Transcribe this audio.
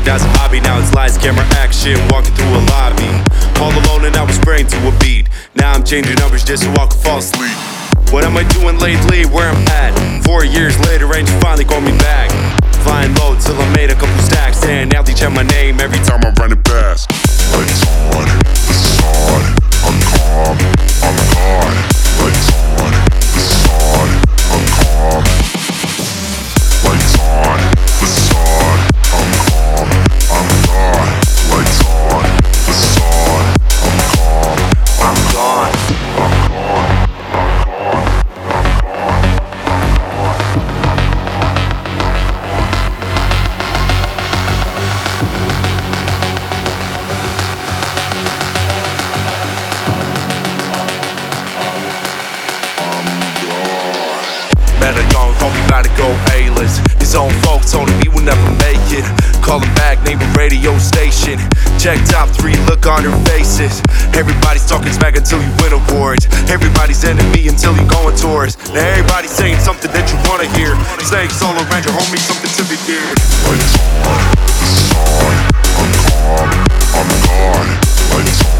started as a hobby, now it's lights, camera, action, walking through a lobby. All alone and I was praying to a beat. Now I'm changing numbers just so I can fall asleep. What am I doing lately? Where I'm at? 4 years later, Angel finally called me back. Flying low till I made a couple stacks, and now they chant my name every time I'm running past. Lights on, this is on. I'm calm, I'm gone. Lights on, this is on. I'm calm. Lights on, this is on. I'm calm, I'm gone. Lights on, this is on. I'm calm, I'm gone. I'm gone. Better young, homie, about to go A-list. His own folks told him he would never make it. Call him back, name a radio station. Check top 3, look on their faces. Everybody's talking smack until you win awards. Everybody's enemy until you go on tours. Now everybody's saying something that you wanna hear. Snakes all around your homie, something to be feared. Lights on, this is on. I'm calm, I'm gone. Lights on.